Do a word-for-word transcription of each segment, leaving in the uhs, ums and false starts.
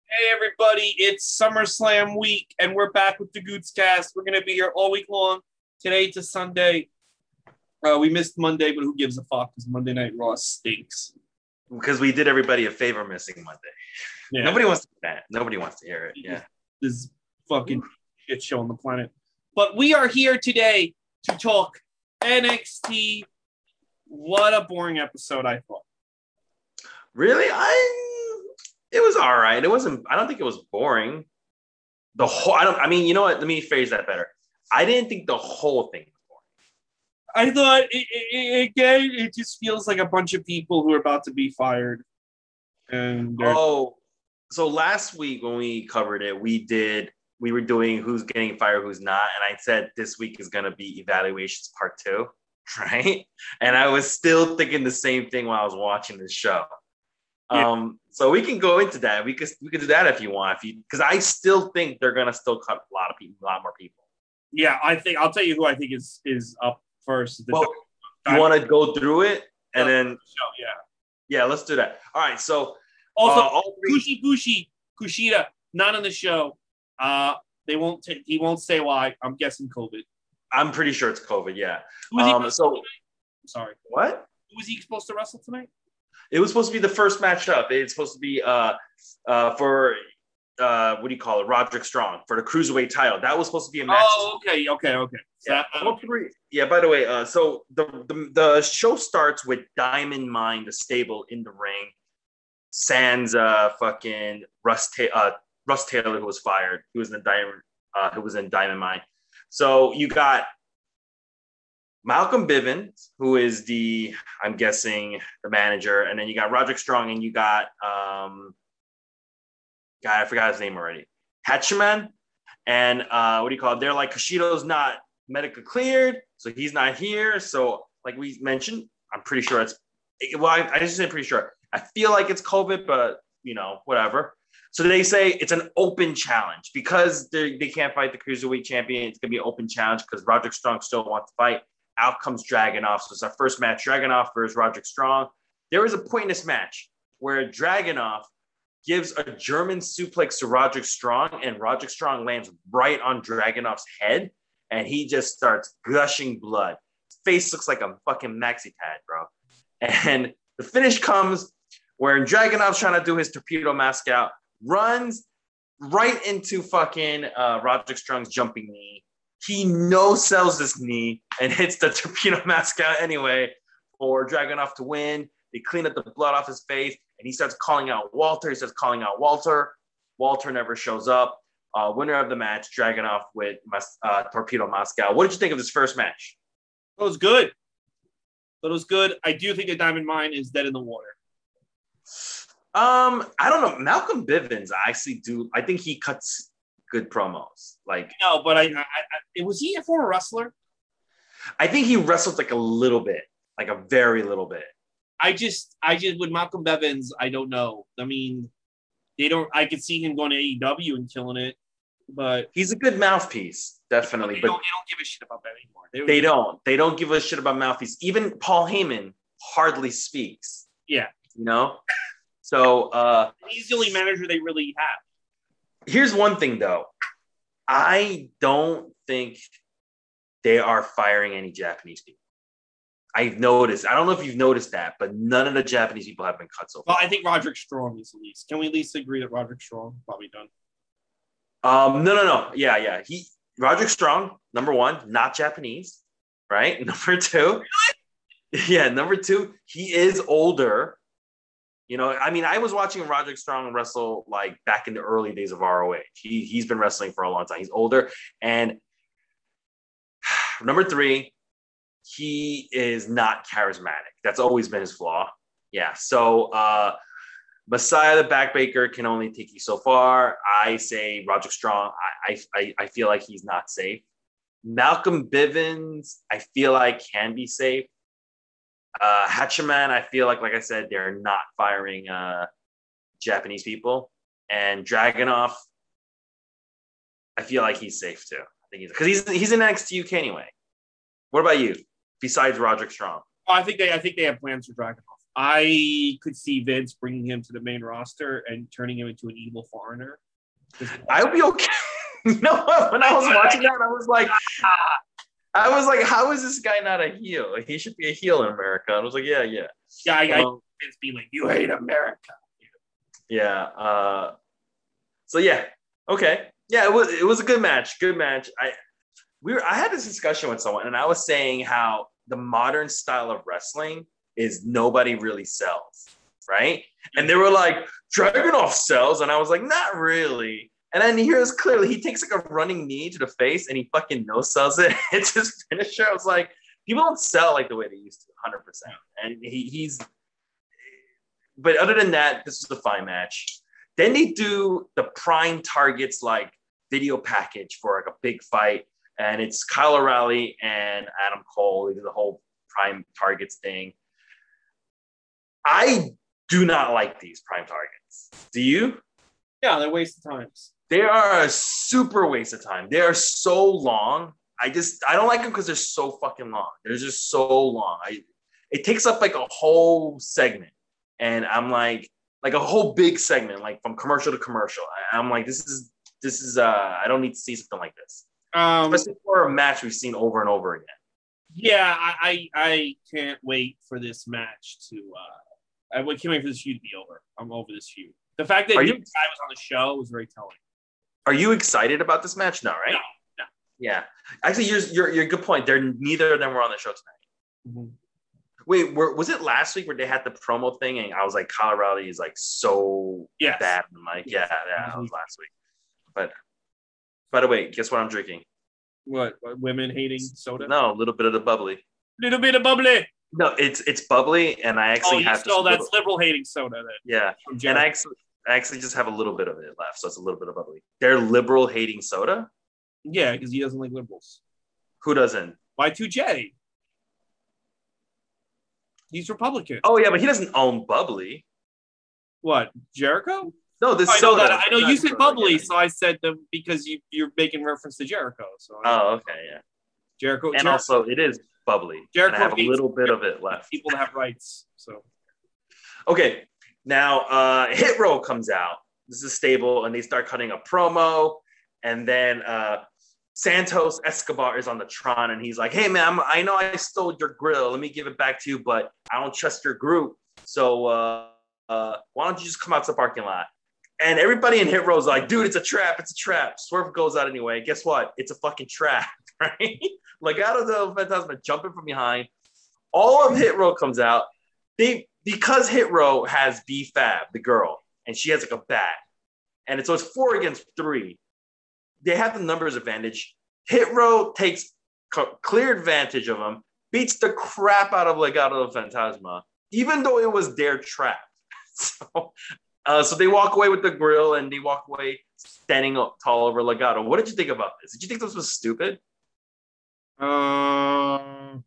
Hey everybody, it's SummerSlam week, and we're back with the Gootscast. We're gonna be here all week long. Today to Sunday. Uh, we missed Monday, but who gives a fuck? Because Monday Night Raw stinks. Because we did everybody a favor missing Monday. Yeah. Nobody wants to hear that. Nobody wants to hear it. Yeah. This fucking shit show on the planet. But we are here today to talk N X T. What a boring episode, I thought. Really? I it was all right. It wasn't, I don't think it was boring. The whole I don't I mean, you know what? Let me phrase that better. I didn't think the whole thing was boring. I thought it, it, again, it just feels like a bunch of people who are about to be fired. And oh, so last week when we covered it, we did we were doing who's getting fired, who's not, and I said this week is gonna be evaluations part two, right? And I was still thinking the same thing while I was watching this show. Yeah. Um, so we can go into that. We could we could do that if you want, if you because I still think they're gonna still cut a lot of people, a lot more people. Yeah, I think I'll tell you who I think is is up first. Well, you want to go through it and uh, then show, yeah, yeah, let's do that. All right, so also uh, all three- Kushi Bushi Kushida not on the show. Uh, they won't. T- he won't say why. I'm guessing COVID. I'm pretty sure it's COVID. Yeah. Who was um, he so I'm sorry. What? Who was he supposed to wrestle tonight? It was supposed to be the first matchup. It's supposed to be uh, uh, for uh, what do you call it? Roderick Strong for the cruiserweight title. That was supposed to be a match. Oh, okay, okay, okay. So Yeah. that, All three. Yeah. By the way, uh, so the, the the show starts with Diamond Mine, the stable in the ring. Sans uh, fucking Russ Ta- uh, Russ Taylor, who was fired. He was in the Diamond. Uh, who was in Diamond Mine. So you got Malcolm Bivens, who is the, I'm guessing, the manager, and then you got Roderick Strong, and you got, um, guy, I forgot his name already, Hatchaman, and uh, what do you call it? They're like, Kushida's not medically cleared, so he's not here. So, like we mentioned, I'm pretty sure it's, well, I, I just say pretty sure. I feel like it's COVID, but, you know, whatever. So they say it's an open challenge because they they can't fight the cruiserweight champion. It's gonna be an open challenge because Roderick Strong still wants to fight. Out comes Dragunov. So it's our first match, Dragunov versus Roderick Strong. There was a point in this match where Dragunov gives a German suplex to Roderick Strong, and Roderick Strong lands right on Dragunov's head, and he just starts gushing blood. His face looks like a fucking maxi pad, bro. And the finish comes where Dragunov's trying to do his torpedo mask out, runs right into fucking uh, Roderick Strong's jumping knee. He no-sells this knee and hits the torpedo mask out anyway for Dragunov to win. They clean up the blood off his face, and he starts calling out Walter. He starts calling out Walter. Walter never shows up. Uh, winner of the match, Dragunov with uh, Torpedo Moscow. What did you think of this first match? It was good. But it was good. I do think the Diamond Mine is dead in the water. Um, I don't know. Malcolm Bivens, I actually do. I think he cuts good promos. Like no, but I, I, I was he a former wrestler? I think he wrestled like a little bit, like a very little bit. I just, I just with Malcolm Bivens, I don't know. I mean, they don't. I could see him going to A E W and killing it, but he's a good mouthpiece, definitely. They but don't, they don't give a shit about that anymore. They, they don't. They don't give a shit about mouthpiece. Even Paul Heyman hardly speaks. Yeah, you know. So uh, he's the only manager they really have. Here's one thing, though. I don't think they are firing any Japanese people. I've noticed. I don't know if you've noticed that, but none of the Japanese people have been cut so far. Well, I think Roderick Strong is at least. Can we at least agree that Roderick Strong probably done? Um, no, no, no. Yeah, yeah. He Roderick Strong, number one, not Japanese, right? Number two, really? Yeah, number two, he is older. You know, I mean, I was watching Roderick Strong wrestle like back in the early days of R O H. He, he's been wrestling for a long time. He's older. And number three, he is not charismatic. That's always been his flaw. Yeah. So uh, Messiah the Backbreaker can only take you so far. I say Roderick Strong, I, I, I feel like he's not safe. Malcolm Bivens, I feel like can be safe. Uh, Hatchaman, I feel like, like I said, they're not firing uh, Japanese people. And Dragunov, I feel like he's safe too. I think he's because he's he's in N X T U K anyway. What about you? Besides Roderick Strong, Oh, I think they I think they have plans for Dragunov. I could see Vince bringing him to the main roster and turning him into an evil foreigner. I would be okay. You know what? When I was watching that, I was like, I was like, how is this guy not a heel? He should be a heel in America. And I was like, yeah, yeah. Yeah, I, um, I Vince being like, you hate America. Yeah. Uh, so yeah, okay. Yeah, it was it was a good match. Good match. I we were I had this discussion with someone, and I was saying how the modern style of wrestling is nobody really sells, right? And they were like, Dragunov sells, and I was like, not really. And then here's clearly he takes like a running knee to the face, and he fucking no sells it. It's his finisher. I was like, people don't sell like the way they used to, one hundred percent. And he, he's, but other than that, this was a fine match. Then they do the Prime Targets like video package for like a big fight, and it's Kyle O'Reilly and Adam Cole. They do the whole Prime Targets thing. I do not like these Prime Targets. Do you? Yeah, they're waste of times. They are a super waste of time. They are so long. I just I don't like them because they're so fucking long. They're just so long. I it takes up like a whole segment, and I'm like like a whole big segment, like from commercial to commercial. I, I'm like this is this is uh I don't need to see something like this, um, especially for a match we've seen over and over again. Yeah, I I, I can't wait for this match to. Uh, I can't wait for this feud to be over. I'm over this feud. The fact that this guy was on the show was very telling. Are you excited about this match? No, right? No, no. Yeah. Actually, you're, you're, you're a good point. They're, neither of them were on the show tonight. Mm-hmm. Wait, were, was it last week where they had the promo thing and I was like, Colorado is like so yes. bad? I'm like, yeah, yeah, that was last week. But by the way, guess what I'm drinking? What? what women hating soda? No, a little bit of the bubbly. Little bit of bubbly. No, it's it's bubbly, and I actually oh, have. Oh, that's little... liberal hating soda. Then. Yeah, and I actually. I actually just have a little bit of it left, so it's a little bit of bubbly. They're liberal hating soda? Yeah, because he doesn't like liberals. Who doesn't? Y two J. He's Republican. Oh, yeah, but he doesn't own bubbly. What, Jericho? No, this I soda. Know that. I know you said bubbly, yeah. So I said them because you, you're making reference to Jericho. So oh, okay, yeah. Jericho. And Jericho, also, it is bubbly. Jericho and I have a little bit of it left. People have rights, so. Okay. Now, uh, Hit Row comes out. This is stable, and they start cutting a promo. And then uh, Santos Escobar is on the Tron, and he's like, hey, man, I'm, I know I stole your grill. Let me give it back to you, but I don't trust your group. So uh, uh, why don't you just come out to the parking lot? And everybody in Hit Row is like, dude, it's a trap. It's a trap. Swerve goes out anyway. Guess what? It's a fucking trap, right? Legado del Fantasma jumping from behind. All of Hit Row comes out. They... Because Hit Row has B-Fab, the girl, and she has like a bat, and it's, so it's four against three, they have the numbers advantage. Hit Row takes co- clear advantage of them, beats the crap out of Legado del Fantasma, even though it was their trap. So, uh, so they walk away with the grill, and they walk away standing up tall over Legado. What did you think about this? Did you think this was stupid? Um...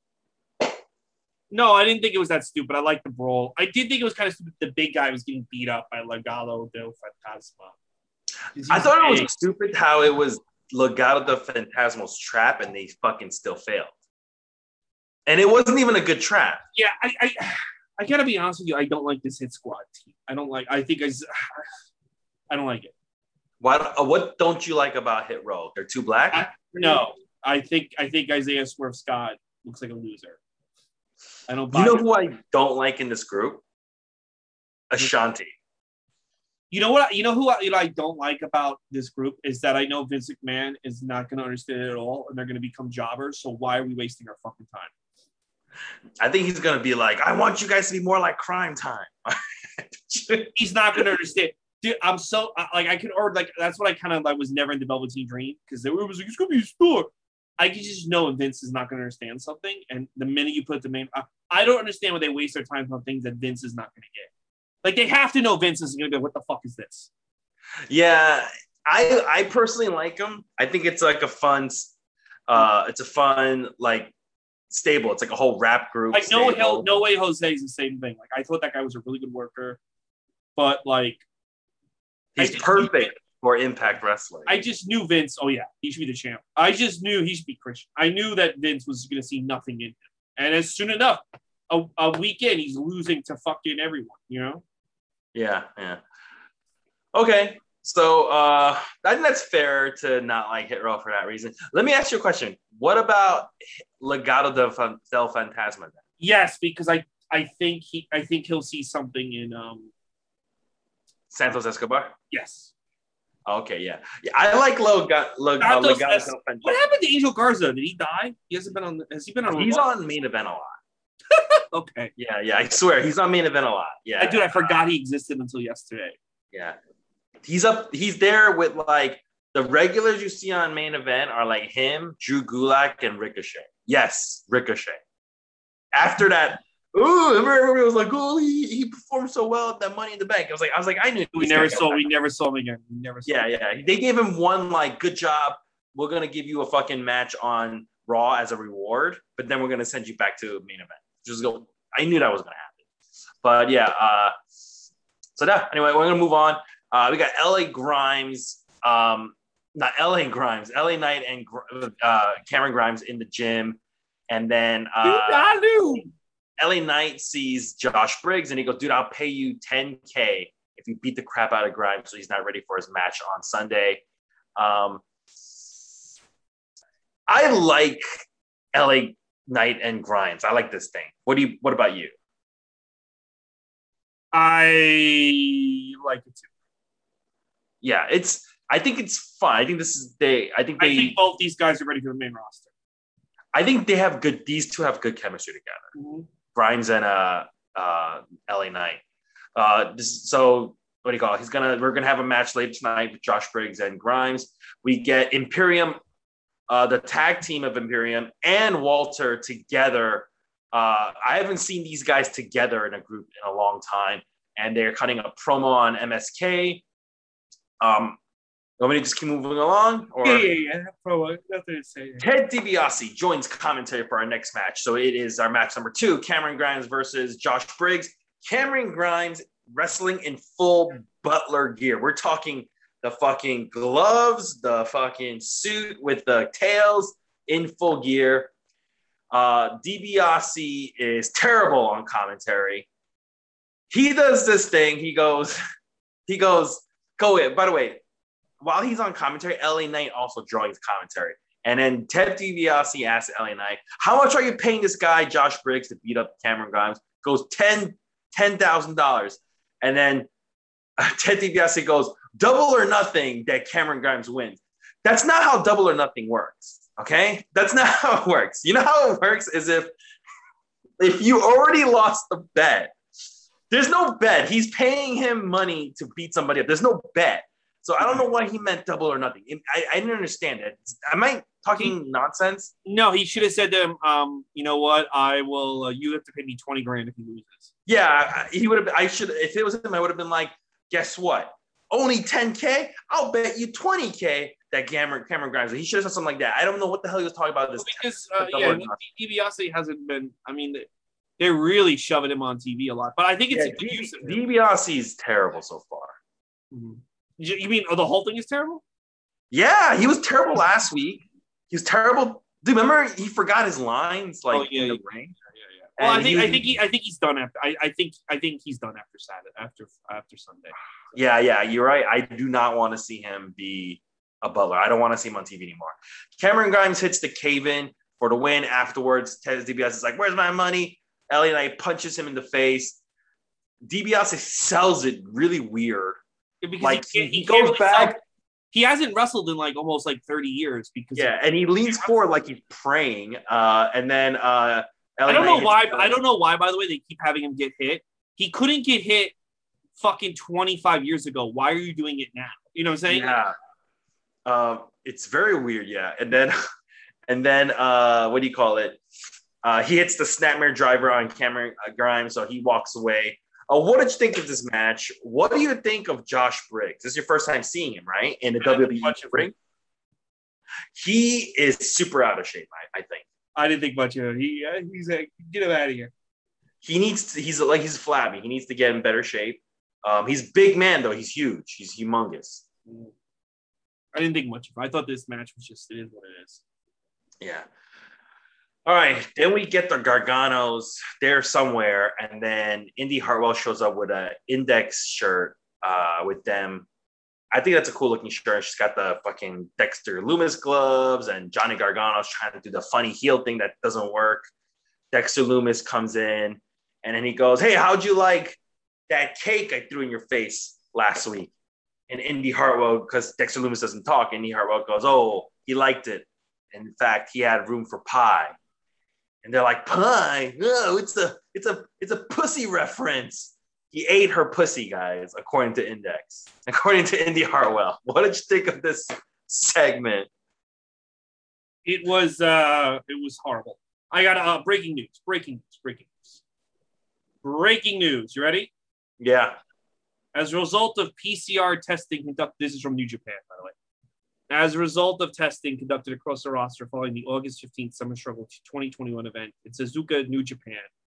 No, I didn't think it was that stupid. I liked the brawl. I did think it was kind of stupid. The big guy was getting beat up by Legado del Fantasma. I thought big. It was stupid how it was Legado del Fantasma's trap and they fucking still failed. And it wasn't even a good trap. Yeah, I, I, I gotta be honest with you. I don't like this Hit Squad team. I don't like. I think I, I don't like it. Why? What don't you like about Hit Row? They're too black. I, no, I think I think Isaiah Swerve Scott looks like a loser. I don't. Buy you know it. who I don't like in this group? Ashanti. You know what? You know who I, you know, I don't like about this group is that I know Vince McMahon is not going to understand it at all, and they're going to become jobbers. So why are we wasting our fucking time? I think he's going to be like, I want you guys to be more like Crime Time. He's not going to understand. Dude, I'm so like I could or like that's what I kind of like was never in the Velveteen Dream because it was like it's going to be a store. I can just know Vince is not going to understand something, and the minute you put the main, uh, I don't understand why they waste their time on things that Vince is not going to get. Like they have to know Vince is going to go, what the fuck is this? Yeah, I I personally like him. I think it's like a fun, uh, it's a fun like stable. It's like a whole rap group. Like no hell, no way Jose is the same thing. Like I thought that guy was a really good worker, but like he's perfect. For Impact Wrestling. I just knew Vince, oh yeah, he should be the champ. I just knew he should be Christian. I knew that Vince was going to see nothing in him. And as soon enough, a, a weekend he's losing to fucking everyone, you know? Yeah, yeah. Okay, so uh, I think that's fair to not like Hit Row for that reason. Let me ask you a question. What about Legado del, del Fantasma? Then? Yes, because I I think he I think he'll see something in um Santos Escobar. Yes. Okay, yeah, yeah. I like Lega, Leg, uh, Legado Es- del Fantasma. what happened to Angel Garza? Did he die? He hasn't been on. The, has he been on? He's Raw? on Main Event a lot. Okay. Yeah, yeah. I swear he's on Main Event a lot. Yeah, I dude, I forgot uh, he existed until yesterday. Yeah, he's up. He's there with like the regulars you see on Main Event are like him, Drew Gulak, and Ricochet. Yes, Ricochet. After that, ooh, everybody was like, "Oh, he, he performed so well at that Money in the Bank." I was like, I was like, I knew. We never saw. We never saw him again. We never. Saw yeah, him. yeah. They gave him one like, "Good job. We're gonna give you a fucking match on Raw as a reward, but then we're gonna send you back to Main Event." Just go. I knew that was gonna happen. But yeah. Uh, so yeah. Anyway, we're gonna move on. Uh, we got L A Grimes. Um, not L A Grimes. L A Knight and uh, Cameron Grimes in the gym, and then. Uh, I knew. L A Knight sees Josh Briggs and he goes, "Dude, I'll pay you ten K if you beat the crap out of Grimes so he's not ready for his match on Sunday." Um, I like L A Knight and Grimes. I like this thing. What do you? What about you? I like it too. Yeah, it's. I think it's fun. I think this is they. I think they. I think both these guys are ready for the main roster. I think they have good. These two have good chemistry together. Mm-hmm. Grimes and uh, uh, L A Knight. Uh, this, so what do you call it? He's gonna. We're gonna have a match later tonight with Josh Briggs and Grimes. We get Imperium, uh, the tag team of Imperium and Walter together. Uh, I haven't seen these guys together in a group in a long time, and they're cutting a promo on M S K. Um, want me to just keep moving along? Or yeah, yeah, yeah. Promo. Nothing to say. Ted DiBiase joins commentary for our next match. So it is our match number two: Cameron Grimes versus Josh Briggs. Cameron Grimes wrestling in full Butler gear. We're talking the fucking gloves, the fucking suit with the tails in full gear. Uh, DiBiase is terrible on commentary. He does this thing. He goes, he goes, go in. By the way, while he's on commentary, L A Knight also joins commentary. And then Ted DiBiase asks L A Knight, "How much are you paying this guy, Josh Briggs, to beat up Cameron Grimes?" Goes ten thousand dollars. And then uh, Ted DiBiase goes, "Double or nothing that Cameron Grimes wins." That's not how double or nothing works. Okay? That's not how it works. You know how it works is if if you already lost the bet, there's no bet. He's paying him money to beat somebody up. There's no bet. So I don't know why he meant double or nothing. I, I didn't understand it. Am I talking nonsense? No, he should have said to him, um, you know what? I will, uh, you have to pay me twenty grand if he loses. Yeah, he would have, I should, if it was him, I would have been like, guess what? Only ten K? I'll bet you twenty K that Cameron, Cameron Grimes. He should have said something like that. I don't know what the hell he was talking about this. Because, uh, yeah, DiBiase hasn't been, I mean, they're really shoving him on T V a lot. But I think it's yeah, a use of DiBiase is terrible so far. Mm-hmm. You mean oh, the whole thing is terrible? Yeah, he was terrible last week. He was terrible. Do you remember he forgot his lines like oh, yeah, in the yeah. ring? Yeah, yeah. Well, I think was, I think he I think he's done after I, I think I think he's done after Saturday after after Sunday. Yeah, yeah, you're right. I do not want to see him be a Butler. I don't want to see him on T V anymore. Cameron Grimes hits the cave in for the win. Afterwards, Ted DiBiase is like, "Where's my money?" L A Knight punches him in the face. DiBiase sells it really weird. Because like he, he, he goes really back. Sell. He hasn't wrestled in like almost like thirty years because yeah, and he leans forward like he's praying, uh, and then uh, I don't know why. I don't know why. By the way, they keep having him get hit. He couldn't get hit fucking twenty-five years ago. Why are you doing it now? You know what I'm saying? Yeah, uh, it's very weird. Yeah, and then and then uh, what do you call it? Uh, he hits the snapmare driver on Cameron Grimes, so he walks away. Uh, what did you think of this match? What do you think of Josh Briggs? This is your first time seeing him, right? In the I W W E ring. He is super out of shape, I, I think. I didn't think much of him. He, uh, he's like, get him out of here. He needs to, he's like, he's flabby. He needs to get in better shape. Um, he's big man, though. He's huge. He's humongous. I didn't think much of him. I thought this match was just, it is what it is. Yeah. All right, then we get the Garganos there somewhere, and then Indy Hartwell shows up with an Index shirt uh, with them. I think that's a cool looking shirt. She's got the fucking Dexter Loomis gloves, and Johnny Gargano's trying to do the funny heel thing that doesn't work. Dexter Loomis comes in, and then he goes, "Hey, how'd you like that cake I threw in your face last week?" And Indy Hartwell, because Dexter Loomis doesn't talk, Indy Hartwell goes, "Oh, he liked it. And in fact, he had room for pie." And they're like, "Pie? No, it's a, it's a, it's a pussy reference." He ate her pussy, guys, according to Index, according to Indy Hartwell. What did you think of this segment? It was uh, it was horrible. I got uh, breaking news. Breaking news. Breaking news. Breaking news. You ready? Yeah. As a result of P C R testing conducted, this is from New Japan, by the way. As a result of testing conducted across the roster following the August fifteenth Summer Struggle twenty twenty-one event in Suzuka, New Japan,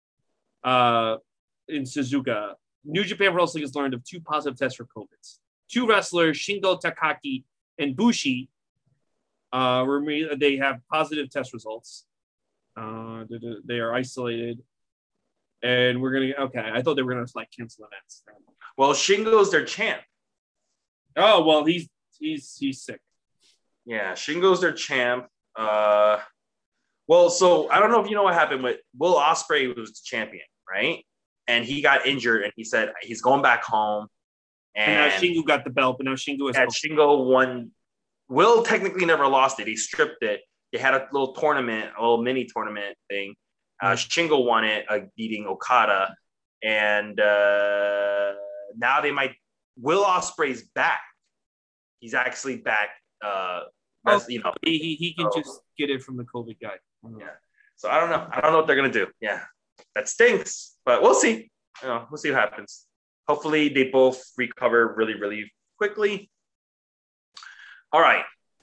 uh, in Suzuka, New Japan Pro Wrestling has learned of two positive tests for COVID. Two wrestlers, Shingo Takagi and Bushi, uh, they have positive test results. Uh, they are isolated. And we're going to, okay, I thought they were going to like cancel events. Well, Shingo's their champ. Oh, well, he's he's he's sick. Yeah, Shingo's their champ. Uh, well, so I don't know if you know what happened with Will Ospreay was the champion, right? And he got injured, and he said he's going back home. And, and now Shingo got the belt, but now Shingo is. Yeah, Shingo won. Will technically never lost it. He stripped it. They had a little tournament, a little mini tournament thing. Uh, Shingo won it, uh, beating Okada, and uh, now they might. Will Ospreay's back. He's actually back. Uh, oh, you know, he he, he can so, just get it from the COVID guy. Yeah. So I don't know. I don't know what they're gonna do. Yeah, that stinks, but we'll see. You know, we'll see what happens. Hopefully, they both recover really, really quickly. All right,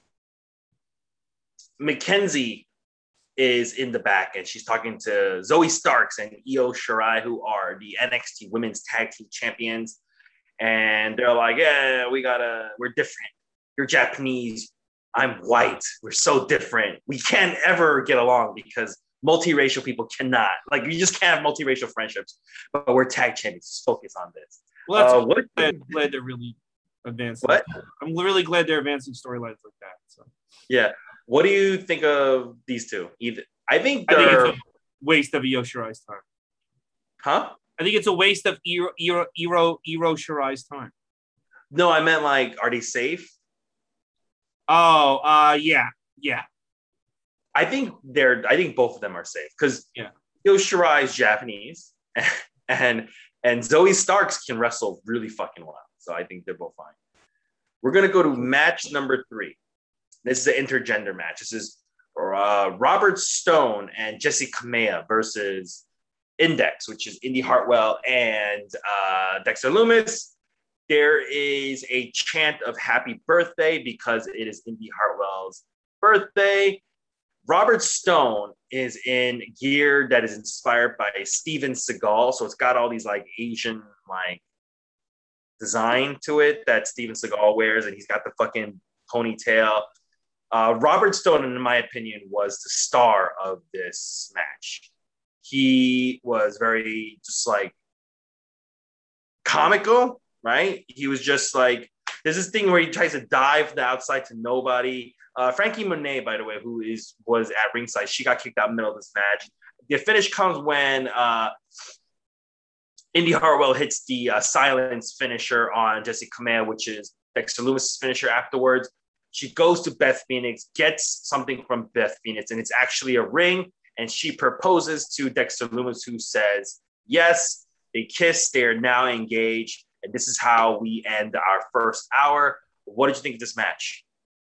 Mackenzie is in the back, and she's talking to Zoe Starks and Io Shirai, who are the N X T Women's Tag Team Champions. And they're like, "Yeah, we gotta, we're different. You're Japanese. I'm white. We're so different. We can't ever get along because multiracial people cannot. Like, you just can't have multiracial friendships. But we're tag champions. Just focus on this." Well, that's uh, what, glad, glad they're really advancing. What? I'm really glad they're advancing storylines like that. So. Yeah. What do you think of these two? Either I think they're I think it's a waste of Io Shirai's time. Huh? I think it's a waste of Iro Iro Iro, Iro Shirai's time. No, I meant like, are they safe? Oh, uh, yeah, yeah. I think they're. I think both of them are safe because yeah, Io Shirai is Japanese, and and Zoe Starks can wrestle really fucking well. So I think they're both fine. We're gonna go to match number three. This is an intergender match. This is uh, Robert Stone and Jesse Kamea versus Index, which is Indy Hartwell and uh, Dexter Loomis. There is a chant of happy birthday because it is Indy Hartwell's birthday. Robert Stone is in gear that is inspired by Steven Seagal. So it's got all these like Asian like design to it that Steven Seagal wears, and he's got the fucking ponytail. Uh, Robert Stone, in my opinion, was the star of this match. He was very just like comical, right? He was just like, there's this thing where he tries to dive the outside to nobody. Uh, Frankie Monet, by the way, who is was at ringside, she got kicked out in the middle of this match. The finish comes when uh, Indy Hartwell hits the uh, silence finisher on Jesse Kamea, which is Dexter Loomis' finisher afterwards. She goes to Beth Phoenix, gets something from Beth Phoenix, and it's actually a ring. And she proposes to Dexter Loomis, who says, yes, they kiss, they're now engaged. And this is how we end our first hour. What did you think of this match?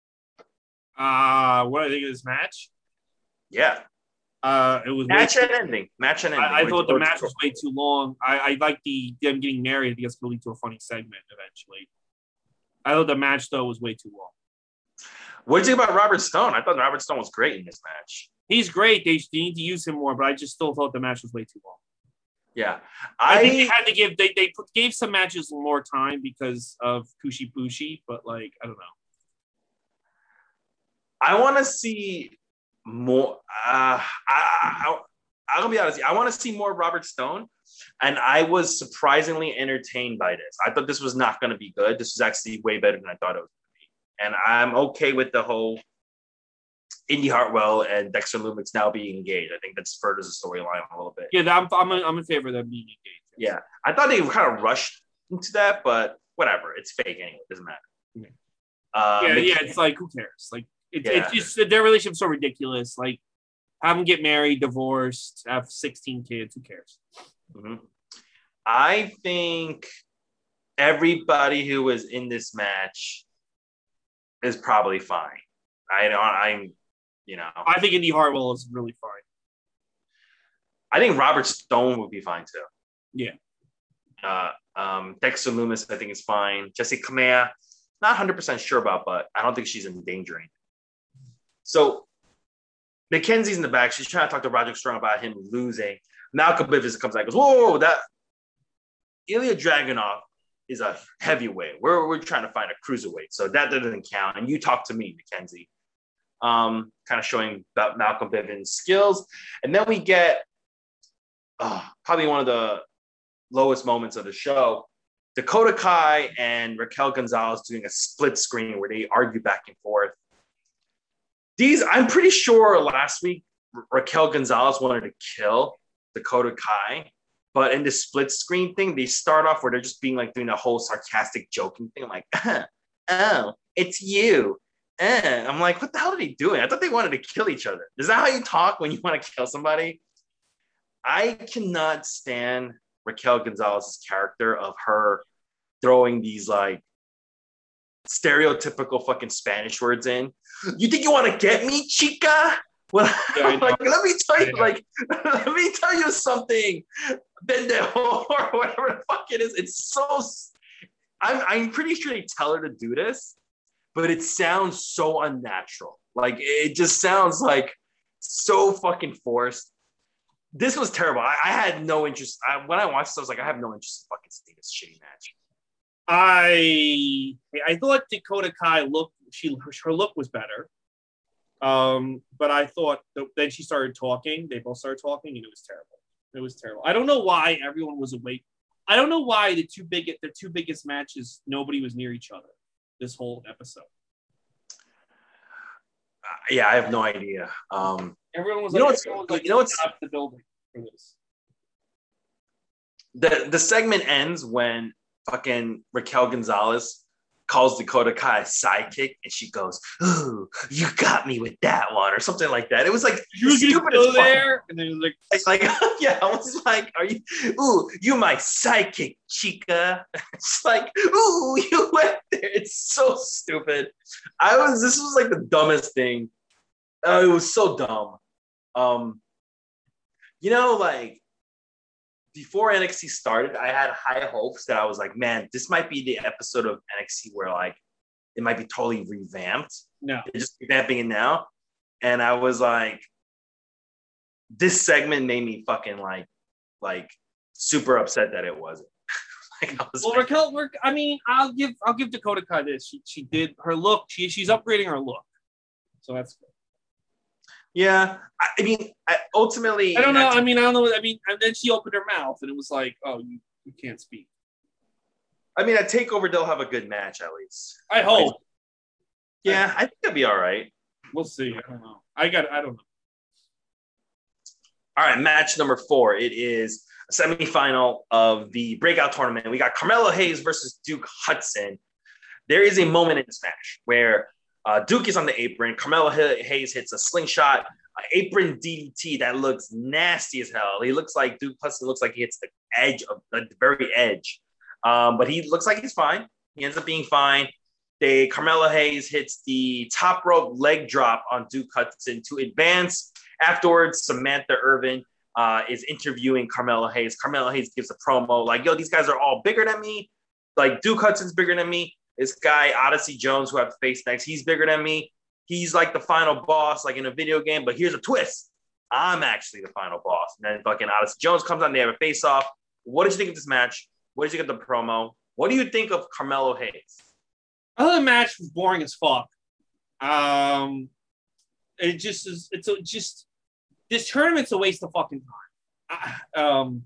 Uh, what did I think of this match? Yeah. Uh, it was match and ending. Match and ending. I, I thought the match was way too long. I, I like the them getting married. I think it's going to lead to a funny segment eventually. I thought the match, though, was way too long. What do you think about Robert Stone? I thought Robert Stone was great in this match. He's great. They, they need to use him more, but I just still thought the match was way too long. Yeah. I, I think they had to give they they put, gave some matches more time because of Kushi Bushi, but like I don't know. I want to see more. Uh, I, I, I'm gonna be honest. I want to see more Robert Stone, and I was surprisingly entertained by this. I thought this was not going to be good. This was actually way better than I thought it was going to be, and I'm okay with the whole Indy Hartwell and Dexter Lumis now being engaged. I think that furthers the storyline a little bit. Yeah, I'm I'm, a, I'm in favor of them being engaged. Yeah, I thought they kind of rushed into that, but whatever. It's fake anyway. It doesn't matter. Yeah, uh, yeah, Mickey, yeah, it's like, who cares? Like, it's, Yeah. it's just, their relationship's so ridiculous. Like, have them get married, divorced, have sixteen kids. Who cares? Mhm. I think everybody who was in this match is probably fine. I don't. I'm, you know, I think Indy Hartwell is really fine. I think Robert Stone would be fine too. Yeah. Uh, um, Dexter Lumis, I think is fine. Jessica Kamea, not one hundred percent sure about, but I don't think she's endangering. So Mackenzie's in the back. She's trying to talk to Roderick Strong about him losing. Malcolm Bivens comes out and goes, whoa, whoa, whoa, that Ilya Dragunov is a heavyweight. We're, we're trying to find a cruiserweight. So that doesn't count. And you talk to me, Mackenzie. Um, kind of showing about Malcolm Bivens' skills. And then we get uh, probably one of the lowest moments of the show. Dakota Kai and Raquel Gonzalez doing a split screen where they argue back and forth. These, I'm pretty sure last week, Raquel Gonzalez wanted to kill Dakota Kai. But in this split screen thing, they start off where they're just being like doing a whole sarcastic joking thing. I'm like, oh, it's you. Eh. I'm like, what the hell are they doing? I thought they wanted to kill each other. Is that how you talk when you want to kill somebody? I cannot stand Raquel Gonzalez's character of her throwing these like stereotypical fucking Spanish words in. You think you want to get me, chica? Well, Yeah, like, let me tell you, I like, let me tell you something, pendejo, or whatever the fuck it is. It's so. I'm I'm pretty sure they tell her to do this, but it sounds so unnatural. Like it just sounds like so fucking forced. This was terrible. I, I had no interest. I, when I watched this, I was like, I have no interest in fucking seeing this shitty match. I I thought Dakota Kai looked, she her look was better. Um, but I thought that, then she started talking. They both started talking, and it was terrible. It was terrible. I don't know why everyone was awake. I don't know why the two big the two biggest matches, nobody was near each other this whole episode. Uh, yeah, I have no idea. Um, Everyone was you like, know what's, everyone was like, you know what's out the building for this. the the segment ends when fucking Raquel Gonzalez calls Dakota Kai a sidekick, and she goes, "Ooh, you got me with that one," or something like that. It was like You was stupid still as fuck. there, and then like, It's like, yeah, I was like, "Are you? Ooh, you my sidekick, chica." It's like, "Ooh, you went there." It's so stupid. I was. This was like the dumbest thing. Uh, it was so dumb. Um, you know, like. Before N X T started, I had high hopes that I was like, man, this might be the episode of N X T where like it might be totally revamped. no. They're just revamping it now. And I was like, this segment made me fucking like, like super upset that it wasn't. Like, I was Well, like, Raquel, I mean, I'll give I'll give Dakota Kai this. She she did her look. She she's upgrading her look, so that's good. yeah. I, I mean, I, ultimately, I don't know. I mean, I don't know. I mean, and then she opened her mouth, and it was like, oh, you, you can't speak. I mean, at Takeover, they'll have a good match at least. I hope. Yeah, I think it'll be all right. We'll see. I don't know. I got. I don't know. All right, match number four. It is a semifinal of the breakout tournament. We got Carmelo Hayes versus Duke Hudson. There is a moment in this match where uh, Duke is on the apron. Carmelo Hayes hits a slingshot, an apron D D T that looks nasty as hell. He looks like Duke Hudson looks like he hits the edge of the very edge, um, but he looks like he's fine. He ends up being fine. They Carmelo Hayes hits the top rope leg drop on Duke Hudson to advance. Afterwards, Samantha Irvin uh, is interviewing Carmelo Hayes. Carmelo Hayes gives a promo like, yo, these guys are all bigger than me. Like, Duke Hudson's bigger than me. This guy, Odyssey Jones, who I have to face next, he's bigger than me. He's like the final boss, like in a video game, but here's a twist. I'm actually the final boss. And then fucking Odyssey Jones comes on, they have a face-off. What did you think of this match? What did you think of the promo? What do you think of Carmelo Hayes? I thought the match was boring as fuck. Um, It just is. It's a, just this tournament's a waste of fucking time. I, um,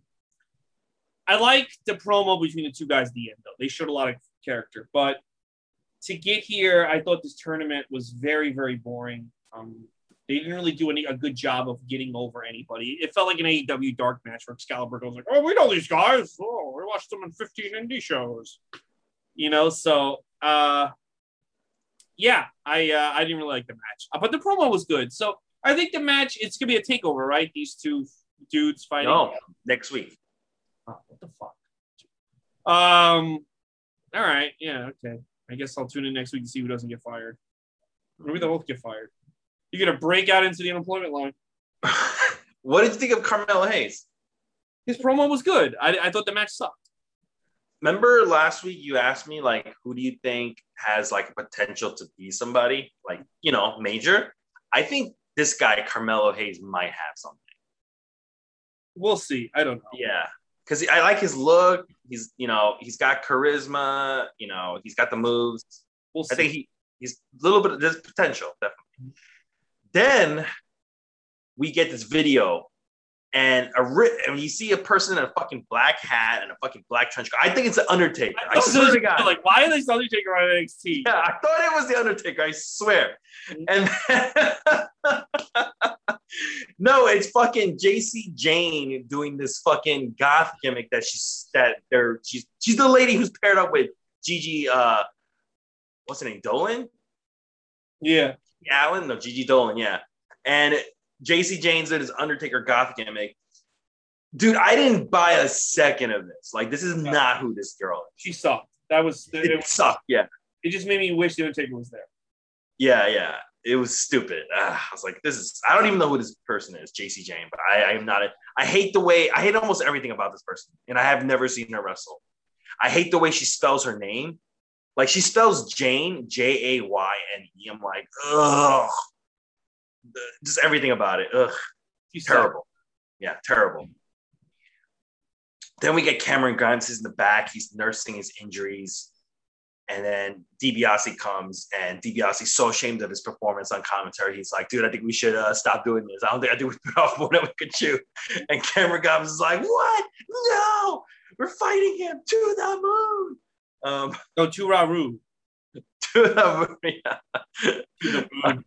I like the promo between the two guys at the end, though. They showed a lot of character, but to get here, I thought this tournament was very, very boring. Um, they didn't really do any a good job of getting over anybody. It felt like an A E W dark match where Excalibur goes like, "Oh, we know these guys. Oh, we watched them in fifteen indie shows." You know, so uh, yeah, I uh, I didn't really like the match, uh, but the promo was good. So I think the match it's gonna be a takeover, right? These two dudes fighting. No, next week. Oh, what the fuck? Um. All right. Yeah. Okay. I guess I'll tune in next week to see who doesn't get fired. Maybe they both get fired. You're gonna break out into the unemployment line. What did you think of Carmelo Hayes? His promo was good. I, I thought the match sucked. Remember last week you asked me, like, who do you think has, like, potential to be somebody? Like, you know, major? I think this guy, Carmelo Hayes, might have something. We'll see. I don't know. Yeah. Because I like his look. He's, you know, he's got charisma. You know, he's got the moves. We'll see. I think he he's a little bit of this potential, definitely. Then we get this video. And a ri- and you see a person in a fucking black hat and a fucking black trench coat. I think it's the Undertaker. I, I swear to God. Like, why are they the Undertaker on N X T? Yeah, I thought it was the Undertaker. I swear. And then, no, it's fucking J C Jane doing this fucking goth gimmick that she's that they're she's she's the lady who's paired up with Gigi. Uh, what's her name? Dolan. Yeah. Allen. No, Gigi Dolan. Yeah, and. J C Jane's did his Undertaker goth gimmick. Dude, I didn't buy a second of this. Like, this is not who this girl is. She sucked. That was it, it sucked. Yeah, it just made me wish the Undertaker was there. Yeah, yeah, it was stupid. Uh, I was like, this is. I don't even know who this person is, J C Jane. But I, I am not. A, I hate the way. I hate almost everything about this person, and I have never seen her wrestle. I hate the way she spells her name. Like, she spells Jane J A Y N E. I'm like, ugh. Just everything about it. Ugh. He's terrible. Yeah, terrible. Then we get Cameron Grimes in the back. He's nursing his injuries. And then DiBiase comes, and DiBiase's so ashamed of his performance on commentary. He's like, dude, I think we should uh, stop doing this. I don't think I think we put off more than we could chew. And Cameron Grimes is like, what? No! We're fighting him to the moon. Um, no, to Raru. To the moon, yeah. To the moon.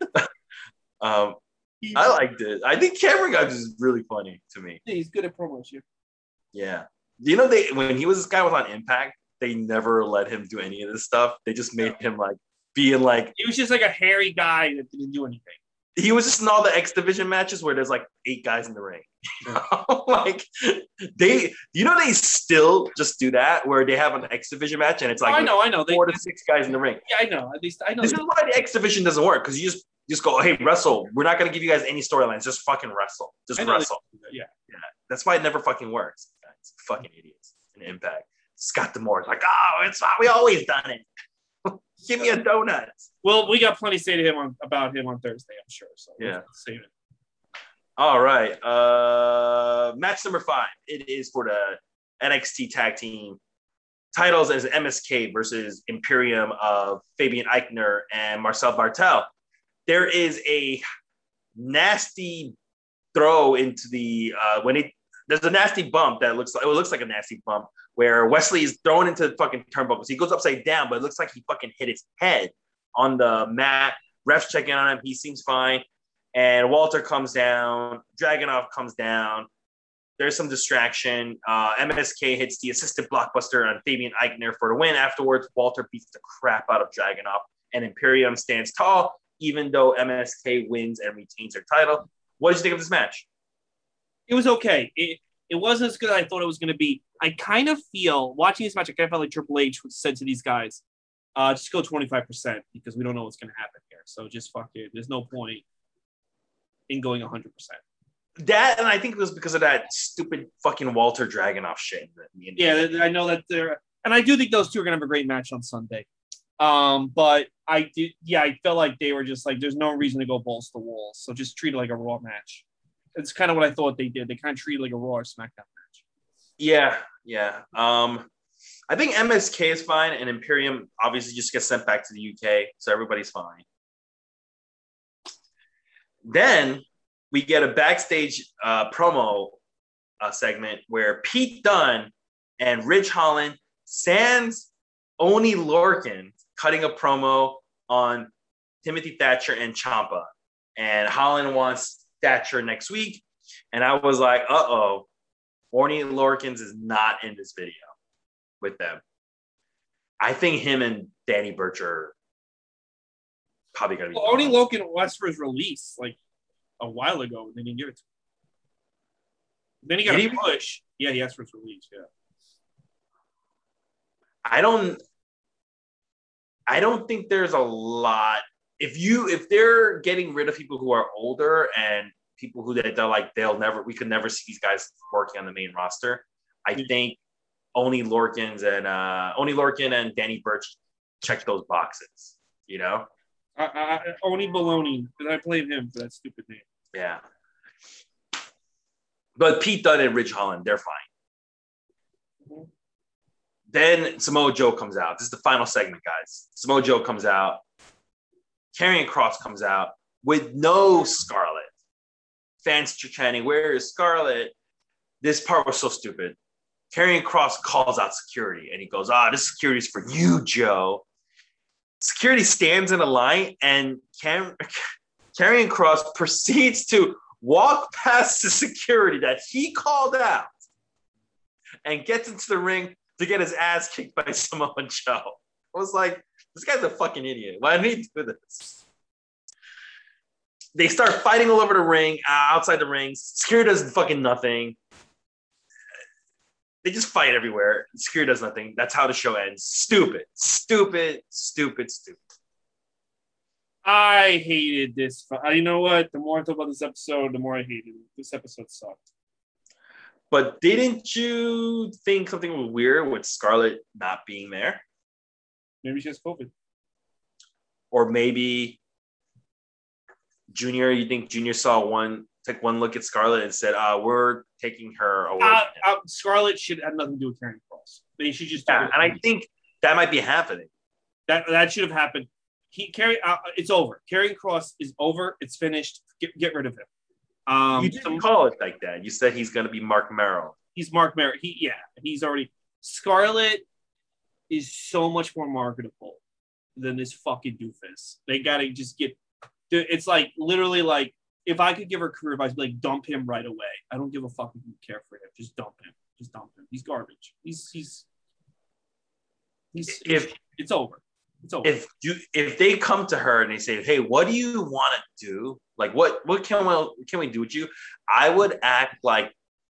Um, I liked it. I think Cameron Grimes is really funny to me. Yeah, he's good at promos. Yeah. Yeah. You know, they when he was this guy was on Impact, they never let him do any of this stuff. They just made him like being like he was just like a hairy guy that didn't do anything. He was just in all the X Division matches where there's like eight guys in the ring. Like they, you know, they still just do that where they have an X Division match and it's like oh, I know, I know, four they, to six guys in the ring. Yeah, I know. At least I know. This is why the X Division doesn't work because you just. Just go, hey, wrestle. We're not going to give you guys any storylines. Just fucking wrestle. Just wrestle. Yeah. Yeah. That's why it never fucking works. Guys. Fucking idiots in Impact. Scott D'Amore is like, oh, it's fine. We always done it. Give me a donut. Well, we got plenty to say to him on, about him on Thursday, I'm sure. So yeah. Save it. All right. Uh, match number five. It is for the N X T Tag Team titles as M S K versus Imperium of Fabian Eichner and Marcel Bartel. There is a nasty throw into the uh, when it there's a nasty bump that looks like it looks like a nasty bump where Wesley is thrown into the fucking turnbuckles. He goes upside down, but it looks like he fucking hit his head on the mat. Refs checking on him. He seems fine. And Walter comes down. Dragunov comes down. There's some distraction. Uh, M S K hits the assisted blockbuster on Fabian Eichner for the win. Afterwards, Walter beats the crap out of Dragunov, and Imperium stands tall. Even though M S K wins and retains their title. What did you think of this match? It was okay. It it wasn't as good as I thought it was going to be. I kind of feel, watching this match, I kind of felt like Triple H said to these guys, uh, just go twenty-five percent because we don't know what's going to happen here. So just fuck it. There's no point in going one hundred percent. That, and I think it was because of that stupid fucking Walter Dragunov shit. Yeah, I know that they're, and I do think those two are going to have a great match on Sunday. Um, but I did, yeah, I felt like they were just like, there's no reason to go balls to the walls. So just treat it like a Raw match. It's kind of what I thought they did. They kind of treated it like a Raw or SmackDown match. Yeah, yeah. Um, I think M S K is fine, and Imperium obviously just gets sent back to the U K, so everybody's fine. Then we get a backstage uh, promo uh, segment where Pete Dunne and Ridge Holland sans Oni Lorcan cutting a promo on Timothy Thatcher and Ciampa. And Holland wants Thatcher next week. And I was like, uh-oh, Oni Lorcans is not in this video with them. I think him and Danny Burch are probably going to be. Well, Oni Lorcan asked for his release like a while ago, and they didn't give it to him. Then he got Did a he? push. Yeah, he asked for his release. Yeah. I don't. I don't think there's a lot. If you if they're getting rid of people who are older and people who they're like they'll never we could never see these guys working on the main roster. I mm-hmm. think Oni Lorcans and uh, Oni Lorcan and Danny Burch check those boxes. You know. I, I, Oni Baloney, because I played him for that stupid name. Yeah. But Pete Dunne and Ridge Holland, they're fine. Mm-hmm. Then Samoa Joe comes out. This is the final segment, guys. Samoa Joe comes out. Karrion Kross comes out with no Scarlett. Fans chanting, "Where is Scarlett?" This part was so stupid. Karrion Kross calls out security, and he goes, "Ah, this security is for you, Joe." Security stands in a line, and Cam- Karrion Kross proceeds to walk past the security that he called out and gets into the ring to get his ass kicked by Samoa Joe. I was like, this guy's a fucking idiot. Why did he do this? They start fighting all over the ring, outside the ring. Security does fucking nothing. They just fight everywhere. Security does nothing. That's how the show ends. Stupid, stupid, stupid, stupid. I hated this. You know what? The more I talk about this episode, the more I hated it. This episode sucked. But didn't you think something was weird with Scarlett not being there? Maybe she has COVID. Or maybe Junior, you think Junior saw one, took one look at Scarlett and said, uh, we're taking her away. Uh, uh, Scarlett should have nothing to do with Karrion Kross. They should just. Yeah, and I think that might be happening. That that should have happened. He carry. Uh, it's over. Karrion Kross is over. It's finished. Get, get rid of him. Um, you didn't some, call it like that. You said he's going to be Mark Merrill. He's Mark Merrill. He yeah. He's already. Scarlett is so much more marketable than this fucking doofus. They got to just get. It's like literally like if I could give her career advice, like dump him right away. I don't give a fuck if you care for him. Just dump him. Just dump him. He's garbage. He's he's. he's if it's over. It's over. If you if they come to her and they say, "Hey, what do you want to do? Like, what what can we can we do with you?" I would act like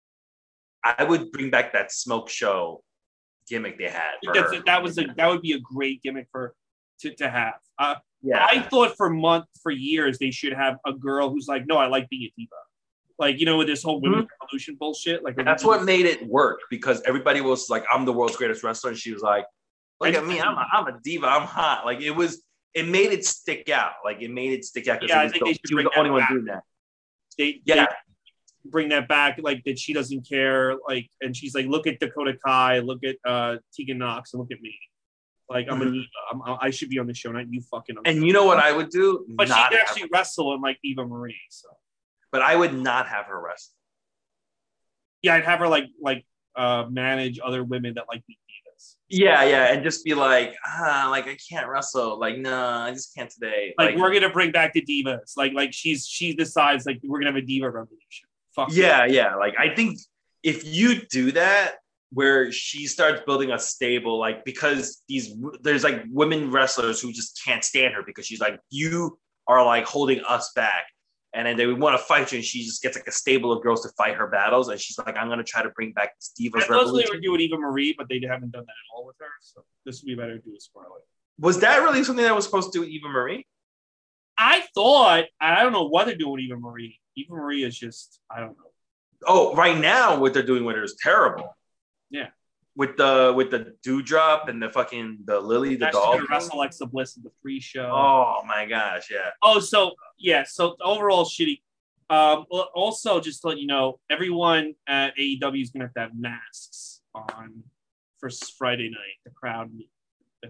I would bring back that smoke show gimmick they had. For That's her. A, that was a that would be a great gimmick for to to have. Uh, yeah, I thought for months for years they should have a girl who's like, "No, I like being a diva." Like, you know, with this whole women's mm-hmm. revolution bullshit. Like that's what made it work because everybody was like, "I'm the world's greatest wrestler," and she was like, "Look and, at me, I'm a, I'm a diva, I'm hot." Like it was, it made it stick out. Like it made it stick out because yeah, I think the, she was the only one doing that. They, yeah, they bring that back, like that she doesn't care. Like, and she's like, "Look at Dakota Kai, look at uh, Tegan Knox, and look at me. Like I'm mm-hmm. a diva. I'm, I should be on the show, not you fucking." And you know what I would do? But not she could actually wrestle in like Eva Marie. So, but I would not have her wrestle. Yeah, I'd have her like like uh, manage other women that like beat divas. Yeah, yeah, and just be like, ah, like I can't wrestle. Like, no, I just can't today. Like, like we're gonna bring back the divas. Like, like she's she decides like we're gonna have a diva revolution. Fuck yeah, it. yeah. Like I think if you do that, where she starts building a stable, like because these there's like women wrestlers who just can't stand her because she's like, you are like holding us back. And then they would want to fight you, and she just gets like a stable of girls to fight her battles. And she's like, I'm going to try to bring back this Divas Revolution. That's what they were doing Eva Marie, but they haven't done that at all with her. So this would be better to do with Scarlett. Was that really something that was supposed to do with Eva Marie? I thought, I don't know what they're doing with Eva Marie. Eva Marie is just, I don't know. Oh, right now, what they're doing with her is terrible. Yeah. With the with the dewdrop and the fucking the Lily the She's doll. Gonna wrestle Alexa Bliss in the pre-show. Oh my gosh, yeah. Oh, so yeah, so overall shitty. Um, also, just to let you know, everyone at A E W is gonna have to have masks on for Friday night. The crowd.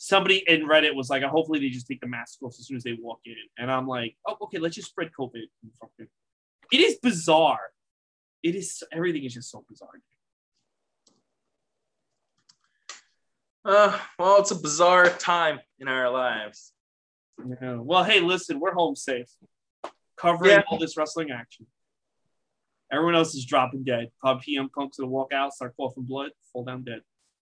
somebody in Reddit was like, hopefully they just take the mask off as soon as they walk in. And I'm like, oh, okay, let's just spread COVID. It is bizarre. It is, everything is just so bizarre. Uh, well, it's a bizarre time in our lives. Yeah. Well, hey, listen, we're home safe. Covering yeah. all this wrestling action. Everyone else is dropping dead. Pub P M Punk's gonna walk out, start coughing blood, fall down dead.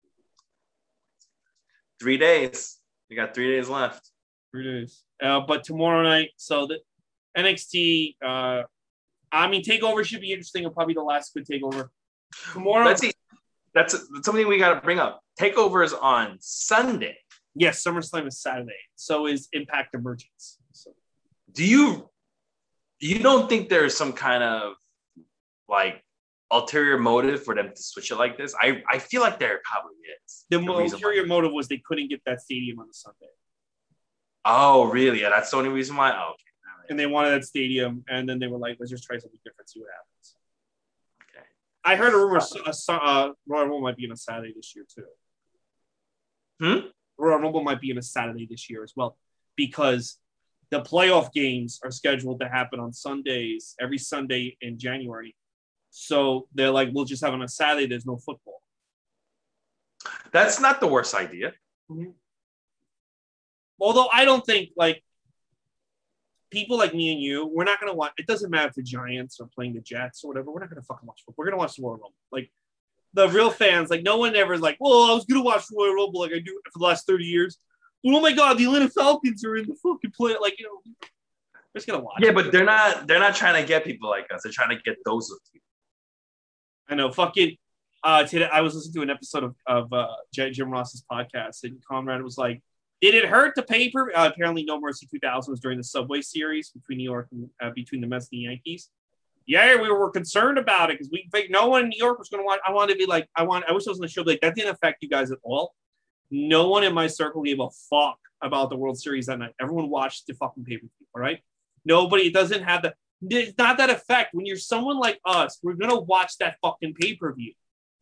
Three days. We got three days left. Three days. Uh, but tomorrow night, so the N X T, uh, I mean, TakeOver should be interesting. It'll probably be the last good TakeOver. Tomorrow. Let's see. That's, that's something we got to bring up. TakeOver is on Sunday. Yes, SummerSlam is Saturday. So is Impact Emergence. So. Do you you don't think there's some kind of like ulterior motive for them to switch it like this? I, I feel like there probably is. The, the ulterior motive was they couldn't get that stadium on the Sunday. Oh, really? Yeah, that's the only reason why? Oh, okay. Right. And they wanted that stadium, and then they were like, let's just try something different, see what happens. Okay. I heard a rumor uh, uh, Royal Rumble might be on a Saturday this year, too. Hmm? Royal Rumble might be on a Saturday this year as well, because the playoff games are scheduled to happen on Sundays, every Sunday in January. So they're like, we'll just have on a Saturday, there's no football. That's not the worst idea. Mm-hmm. Although I don't think, like, people like me and you, we're not going to watch, it doesn't matter if the Giants are playing the Jets or whatever, we're not going to fucking watch football. We're going to watch the Royal Rumble. Like, the real fans, like, no one ever is like, well, I was going to watch the Royal Rumble like I do for the last thirty years. Well, oh my God, the Atlanta Falcons are in the fucking play. Like, you know, we're just going to watch Yeah, it. but they're not, they're not trying to get people like us. They're trying to get those people. I know, fucking, uh, today I was listening to an episode of, of uh, Jim Ross's podcast, and Conrad was like, did it hurt to pay per? Uh, apparently, No Mercy two thousand was during the Subway Series between New York and uh, between the Mets and the Yankees. Yeah, we were concerned about it because we think no one in New York was going to watch. I wanted to be like, I want. I wish I was on the show. Like that didn't affect you guys at all. No one in my circle gave a fuck about the World Series that night. Everyone watched the fucking pay per view. All right, nobody. It doesn't have the. It's not that effect. When you're someone like us, we're gonna watch that fucking pay per view.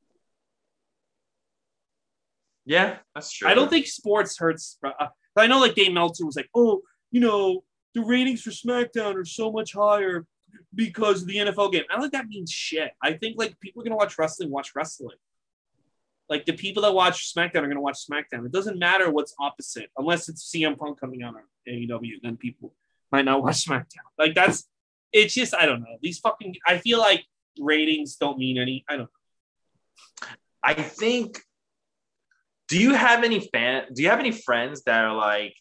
Yeah, that's true. I don't think sports hurts. Uh, I know, like Dave Meltzer was like, "Oh, you know, the ratings for SmackDown are so much higher because of the N F L game." I don't think that means shit. I think like people are gonna watch wrestling, watch wrestling. Like the people that watch SmackDown are gonna watch SmackDown. It doesn't matter what's opposite, unless it's C M Punk coming out on A E W. Then people might not watch SmackDown. Like that's. It's just I don't know. These fucking. I feel like ratings don't mean any. I don't know. I think. Do you have any fan? Do you have any friends that are like,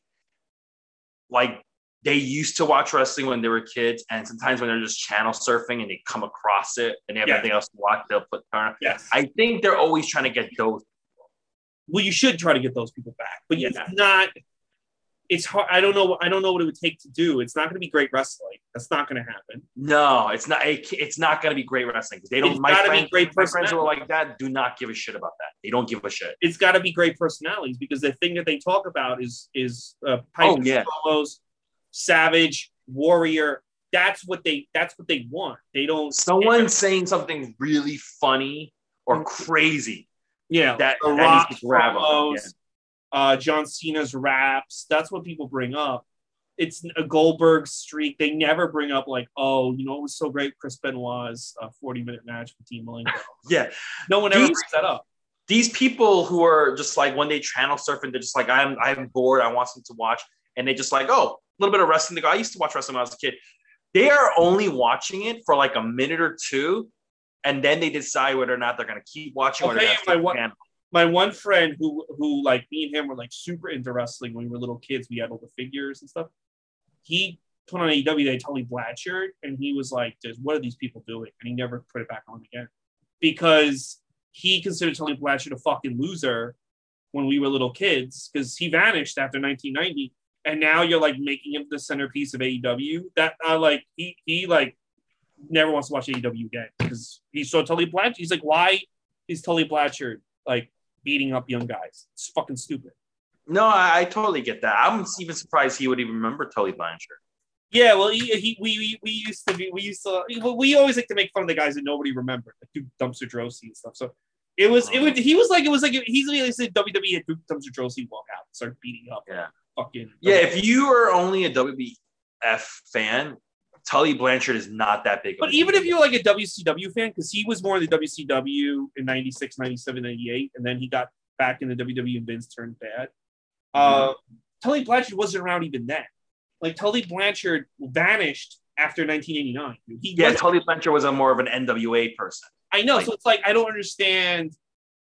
like they used to watch wrestling when they were kids, and sometimes when they're just channel surfing and they come across it and they have yeah. nothing else to watch, they'll put turn. Yes. I think they're always trying to get those people. Well, you should try to get those people back, but yeah. it's not. It's hard. I don't know. I don't know what it would take to do. It's not going to be great wrestling. That's not going to happen. No, it's not. It, it's not going to be great wrestling. They don't. It's my gotta friends, be great my friends who are like that do not give a shit about that. They don't give a shit. It's got to be great personalities because the thing that they talk about is is uh, Piper oh, yeah. Solos, Savage, Warrior. That's what they. That's what they want. They don't. Someone it, saying something really funny or crazy. Yeah, that, the that Rock needs to grab promos, yeah. uh, John Cena's raps. That's what people bring up. It's a Goldberg streak. They never bring up like, oh, you know, it was so great. Chris Benoit's uh, forty-minute match with Dean Malenko. yeah, no one ever these, brings that up. These people who are just like when they channel surfing, they're just like, I'm, I'm bored. I want something to watch, and they just like, oh, a little bit of wrestling. They go, I used to watch wrestling when I was a kid. They are only watching it for like a minute or two, and then they decide whether or not they're going to keep watching. Okay, or they're my one, my one friend who who like me and him were like super into wrestling when we were little kids. We had all the figures and stuff. He put on A E W Day Tully Blanchard, and he was like, what are these people doing? And he never put it back on again because he considered Tully Blanchard a fucking loser when we were little kids because he vanished after nineteen ninety. And now you're like making him the centerpiece of A E W. That uh, like he he like never wants to watch A E W again because he saw Tully Blanchard. He's like, why is Tully Blanchard like beating up young guys? It's fucking stupid. No, I, I totally get that. I'm even surprised he would even remember Tully Blanchard. Yeah, well, he, he we, we we used to be we used to we always like to make fun of the guys that nobody remembered, like do Dumpster Drosy and stuff. So It was it would he was like it was like he's like said W W E had Duke Thumbs or Josie walk out and start beating up. Yeah. Fucking yeah. If you are only a W W F fan, Tully Blanchard is not that big. But even if you're like a W C W fan, because he was more in the W C W in ninety-six, ninety-seven, ninety-eight, and then he got back in the W W E and Vince turned bad. Mm-hmm. Uh, Tully Blanchard wasn't around even then. Like Tully Blanchard vanished after nineteen eighty-nine. He yeah, was, Tully Blanchard was a more of an N W A person. I know, like, so it's like I don't understand.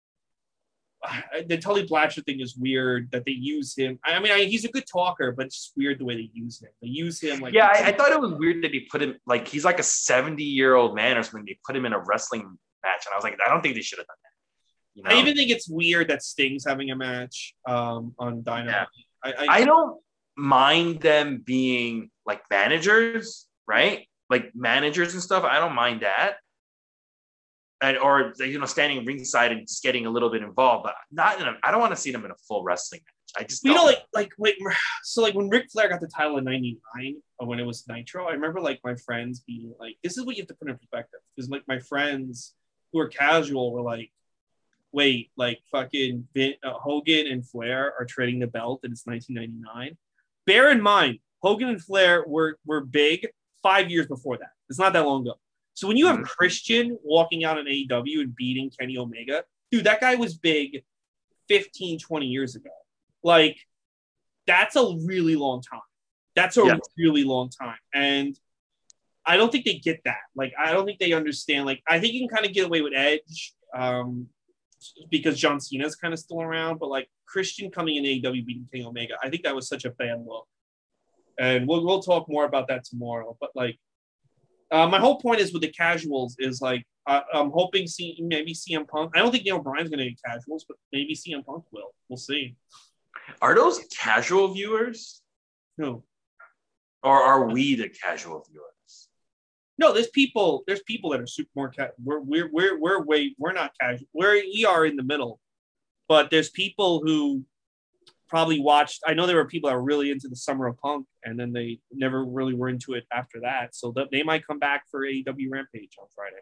The Tully Blanchard thing is weird that they use him. I mean, I, he's a good talker, but it's just weird the way they use him. They use him like yeah. I, I thought it was weird that they put him like he's like a seventy-year-old man or something. They put him in a wrestling match, and I was like, I don't think they should have done that. You know? I even think it's weird that Sting's having a match um, on Dynamite. Yeah. I, I, I don't mind them being like managers, right? Like managers and stuff. I don't mind that. And, or you know, standing ringside and just getting a little bit involved, but not in a, I don't want to see them in a full wrestling match. I just you don't. know, like like wait, so like when Ric Flair got the title in ninety-nine, or when it was Nitro, I remember like my friends being like, "This is what you have to put in perspective," because like my friends who are casual were like, "Wait, like fucking Vin, uh, Hogan and Flair are trading the belt, and it's nineteen ninety-nine." Bear in mind, Hogan and Flair were were big five years before that. It's not that long ago. So when you have Christian walking out in A E W and beating Kenny Omega, dude, that guy was big fifteen, twenty years ago. Like, that's a really long time. That's a yeah. really long time. And I don't think they get that. Like, I don't think they understand. Like, I think you can kind of get away with Edge um, because John Cena's kind of still around. But, like, Christian coming in A E W beating Kenny Omega, I think that was such a bad look. And we'll, we'll talk more about that tomorrow. But, like, Uh, my whole point is with the casuals is like uh, I'm hoping see maybe C M Punk. I don't think Neil Bryan's going to get casuals, but maybe C M Punk will. We'll see. Are those casual viewers? No. Or are we the casual viewers? No, there's people. There's people that are super more. Ca- we're we're we're we're way we're not casual. We're we are in the middle, but there's people who probably watched. I know there were people that were really into the Summer of Punk, and then they never really were into it after that. So that they might come back for A E W Rampage on Friday.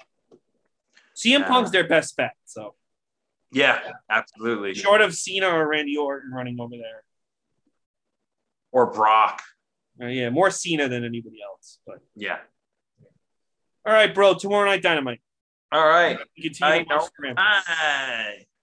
C M uh, Punk's their best bet. So yeah, absolutely. Short of Cena or Randy Orton running over there, or Brock. Uh, yeah, more Cena than anybody else. But yeah. All right, bro. Tomorrow night Dynamite. All right. Continue. I know. Bye.